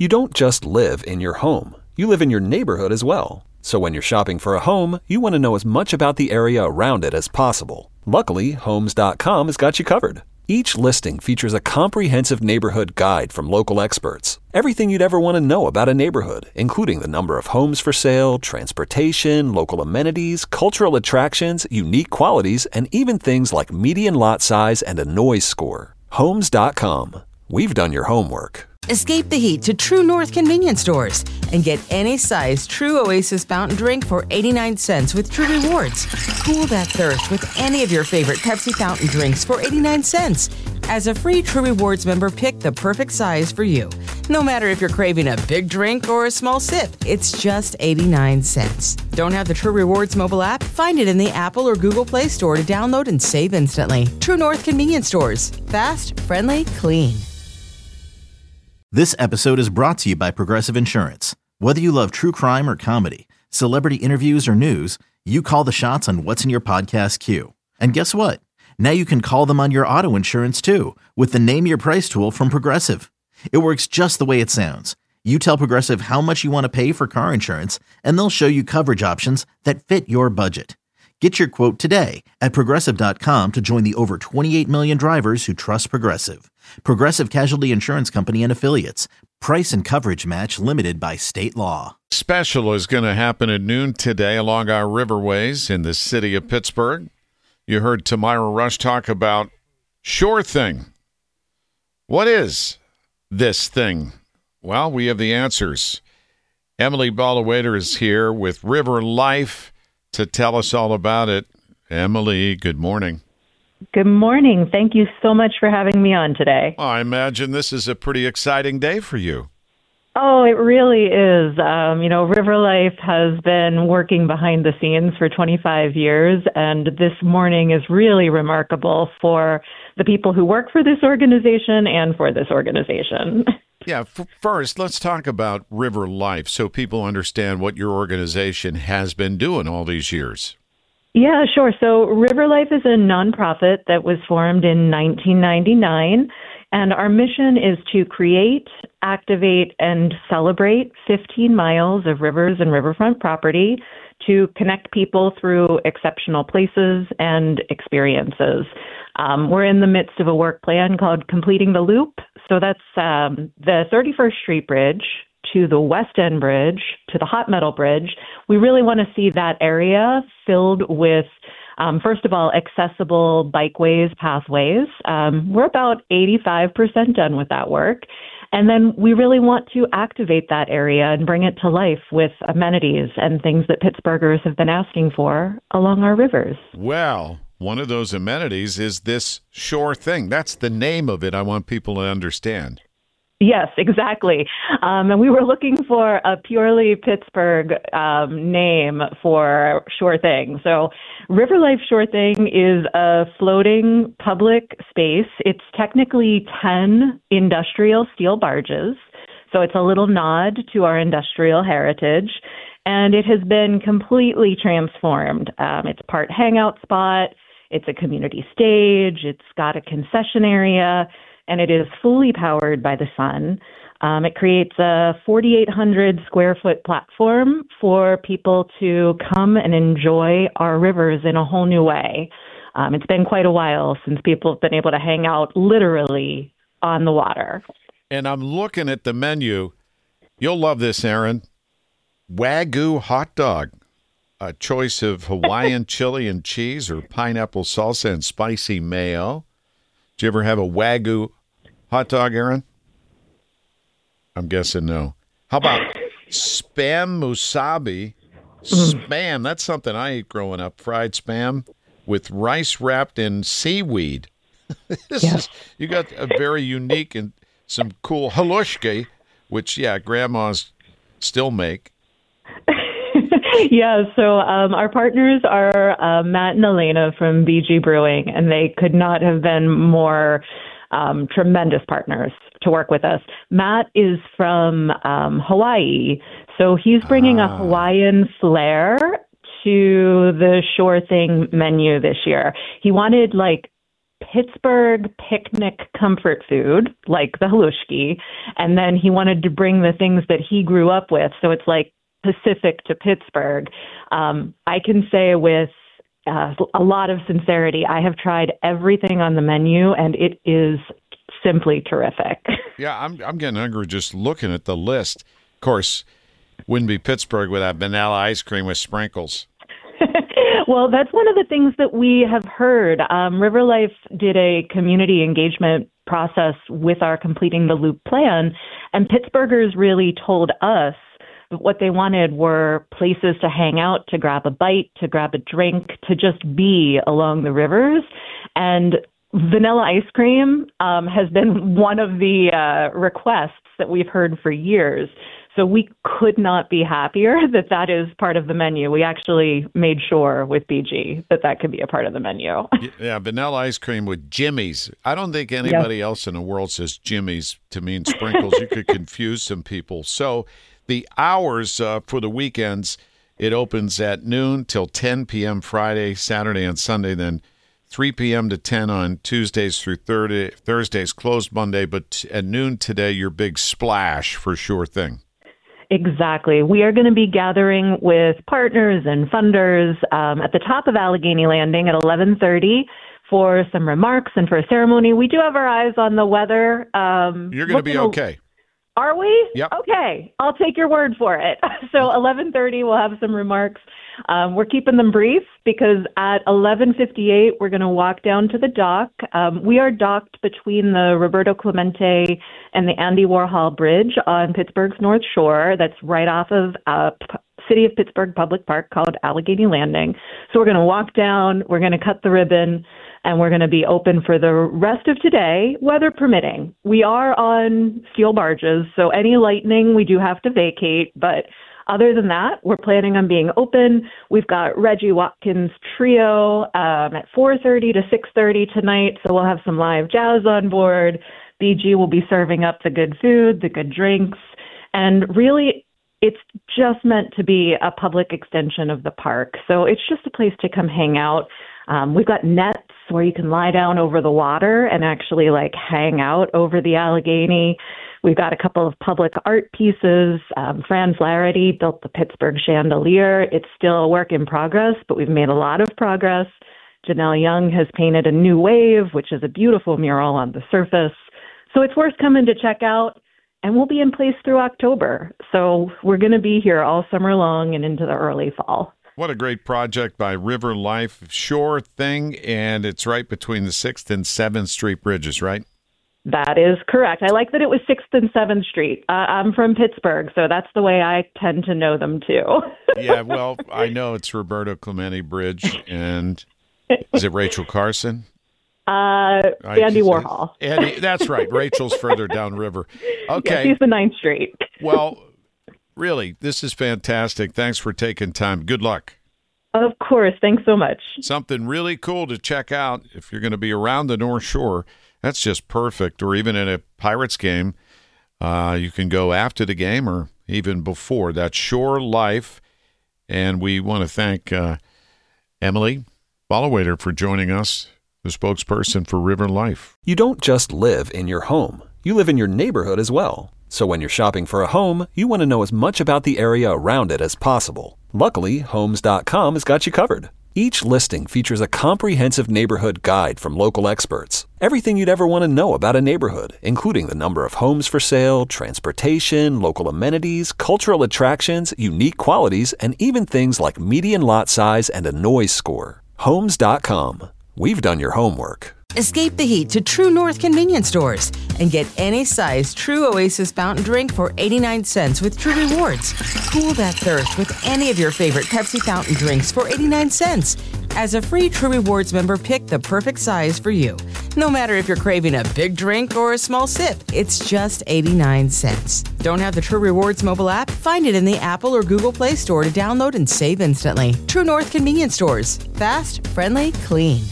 You don't just live in your home. You live in your neighborhood as well. So when you're shopping for a home, you want to know as much about the area around it as possible. Luckily, Homes.com has got you covered. Each listing features a comprehensive neighborhood guide from local experts. Everything you'd ever want to know about a neighborhood, including the number of homes for sale, transportation, local amenities, cultural attractions, unique qualities, and even things like median lot size and a noise score. Homes.com. We've done your homework. Escape the heat to True North convenience stores and get any size True Oasis fountain drink for 89 cents with True Rewards. Cool that thirst with any of your favorite Pepsi fountain drinks for 89 cents. As a free True Rewards member, pick the perfect size for you. No matter if you're craving a big drink or a small sip, it's just 89 cents. Don't have the True Rewards mobile app? Find it in the Apple or Google Play Store to download and save instantly. True North convenience stores. Fast, friendly, clean. This episode is brought to you by Progressive Insurance. Whether you love true crime or comedy, celebrity interviews or news, you call the shots on what's in your podcast queue. And guess what? Now you can call them on your auto insurance too with the Name Your Price tool from Progressive. It works just the way it sounds. You tell Progressive how much you want to pay for car insurance, and they'll show you coverage options that fit your budget. Get your quote today at Progressive.com to join the over 28 million drivers who trust Progressive. Progressive Casualty Insurance Company and Affiliates. Price and coverage match limited by state law. Special is going to happen at noon today along our riverways in the city of Pittsburgh. You heard Tamira Rush talk about Sure Thing. What is this thing? Well, we have the answers. Emily Balawader is here with River Life to tell us all about it. Emily, good morning. Good morning. Thank you so much for having me on today. I imagine this is a pretty exciting day for you. Oh, it really is. River Life has been working behind the scenes for 25 years, and this morning is really remarkable for the people who work for this organization and for this organization. Yeah, first, let's talk about River Life so people understand what your organization has been doing all these years. Yeah, sure. So River Life is a nonprofit that was formed in 1999, and our mission is to create, activate, and celebrate 15 miles of rivers and riverfront property to connect people through exceptional places and experiences. We're in the midst of a work plan called Completing the Loop. So that's the 31st Street Bridge to the West End Bridge to the Hot Metal Bridge. We really want to see that area filled with, first of all, accessible bikeways, pathways. We're about 85% done with that work. And then we really want to activate that area and bring it to life with amenities and things that Pittsburghers have been asking for along our rivers. Well, one of those amenities is this Sure Thing. That's the name of it. I want people to understand. Yes, exactly. And we were looking for a purely Pittsburgh name for Sure Thing. So River Life Sure Thing is a floating public space. It's technically 10 industrial steel barges. So it's a little nod to our industrial heritage. And it has been completely transformed. It's part hangout spot. It's a community stage. It's got a concession area. And it is fully powered by the sun. It creates a 4,800 square foot platform for people to come and enjoy our rivers in a whole new way. It's been quite a while since people have been able to hang out literally on the water. And I'm looking at the menu. You'll love this, Aaron. Wagyu hot dog. A choice of Hawaiian chili and cheese or pineapple salsa and spicy mayo. Did you ever have a Wagyu hot dog, Aaron? I'm guessing no. How about Spam musabi? Spam, that's something I ate growing up. Fried Spam with rice wrapped in seaweed. You got a very unique and some cool halushki, which, grandmas still make. Yeah, so our partners are Matt and Elena from BG Brewing, and they could not have been more tremendous partners to work with us. Matt is from Hawaii, so he's bringing a Hawaiian flair to the Sure Thing menu this year. He wanted Pittsburgh picnic comfort food, like the halushki, and then he wanted to bring the things that he grew up with, so it's like specific to Pittsburgh. I can say with a lot of sincerity, I have tried everything on the menu, and it is simply terrific. Yeah, I'm getting hungry just looking at the list. Of course, wouldn't be Pittsburgh without vanilla ice cream with sprinkles. Well, that's one of the things that we have heard. River Life did a community engagement process with our Completing the Loop plan, and Pittsburghers really told us what they wanted were places to hang out, to grab a bite, to grab a drink, to just be along the rivers. And vanilla ice cream has been one of the requests that we've heard for years. So we could not be happier that that is part of the menu. We actually made sure with BG that that could be a part of the menu. Yeah, vanilla ice cream with Jimmy's. I don't think anybody else in the world says Jimmy's to mean sprinkles. You could confuse some people. So the hours for the weekends, it opens at noon till 10 p.m. Friday, Saturday, and Sunday, then 3 p.m. to 10 on Tuesdays through Thursdays, closed Monday, but at noon today, your big splash for Sure Thing. Exactly. We are going to be gathering with partners and funders at the top of Allegheny Landing at 11:30 for some remarks and for a ceremony. We do have our eyes on the weather. You're going to be okay. Are we? Yep. Okay. I'll take your word for it. So 11:30, we'll have some remarks. We're keeping them brief because at 11:58, we're going to walk down to the dock. We are docked between the Roberto Clemente and the Andy Warhol Bridge on Pittsburgh's North Shore. That's right off of City of Pittsburgh Public Park called Allegheny Landing. So we're going to walk down, we're going to cut the ribbon, and we're going to be open for the rest of today, weather permitting. We are on steel barges, so any lightning we do have to vacate, but other than that, we're planning on being open. We've got Reggie Watkins Trio at 4:30 to 6:30 tonight, so we'll have some live jazz on board. BG will be serving up the good food, the good drinks, and really it's just meant to be a public extension of the park. So it's just a place to come hang out. We've got nets where you can lie down over the water and actually like hang out over the Allegheny. We've got a couple of public art pieces. Fran Flaherty built the Pittsburgh chandelier. It's still a work in progress, but we've made a lot of progress. Janelle Young has painted a new wave, which is a beautiful mural on the surface. So it's worth coming to check out. And we'll be in place through October. So we're going to be here all summer long and into the early fall. What a great project by River Life. Sure Thing, and it's right between the 6th and 7th Street bridges, right? That is correct. I like that it was 6th and 7th Street. I'm from Pittsburgh, so that's the way I tend to know them, too. Yeah, well, I know it's Roberto Clemente Bridge, and is it Rachel Carson? Andy Warhol. Andy, that's right. Rachel's further downriver. Okay. Yes, he's the 9th Street. Well, really, this is fantastic. Thanks for taking time. Good luck. Of course. Thanks so much. Something really cool to check out if you're going to be around the North Shore. That's just perfect. Or even in a Pirates game, you can go after the game or even before. That's Shore Life. And we want to thank Emily Bollewater for joining us, the spokesperson for River Life. You don't just live in your home. You live in your neighborhood as well. So when you're shopping for a home, you want to know as much about the area around it as possible. Luckily, Homes.com has got you covered. Each listing features a comprehensive neighborhood guide from local experts. Everything you'd ever want to know about a neighborhood, including the number of homes for sale, transportation, local amenities, cultural attractions, unique qualities, and even things like median lot size and a noise score. Homes.com. We've done your homework. Escape the heat to True North convenience stores and get any size True Oasis fountain drink for 89 cents with True Rewards. Cool that thirst with any of your favorite Pepsi fountain drinks for 89 cents. As a free True Rewards member, pick the perfect size for you. No matter if you're craving a big drink or a small sip, it's just 89 cents. Don't have the True Rewards mobile app? Find it in the Apple or Google Play Store to download and save instantly. True North convenience stores. Fast, friendly, clean.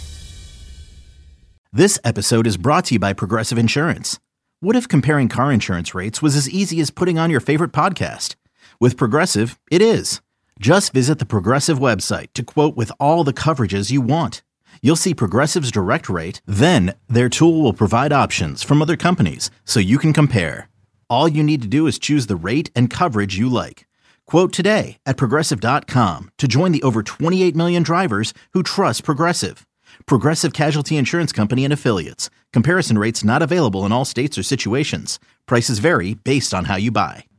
This episode is brought to you by Progressive Insurance. What if comparing car insurance rates was as easy as putting on your favorite podcast? With Progressive, it is. Just visit the Progressive website to quote with all the coverages you want. You'll see Progressive's direct rate, then their tool will provide options from other companies so you can compare. All you need to do is choose the rate and coverage you like. Quote today at Progressive.com to join the over 28 million drivers who trust Progressive. Progressive Casualty Insurance Company and Affiliates. Comparison rates not available in all states or situations. Prices vary based on how you buy.